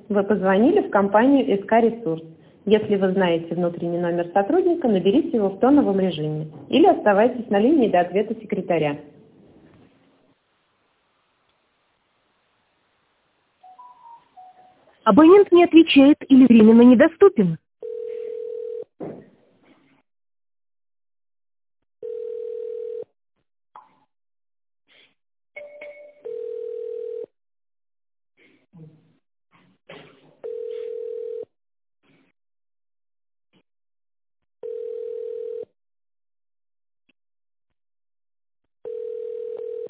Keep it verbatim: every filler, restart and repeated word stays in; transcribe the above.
Вы позвонили в компанию эс ка Ресурс. Если вы знаете внутренний номер сотрудника, наберите его в тоновом режиме или оставайтесь на линии до ответа секретаря. Абонент не отвечает или временно недоступен.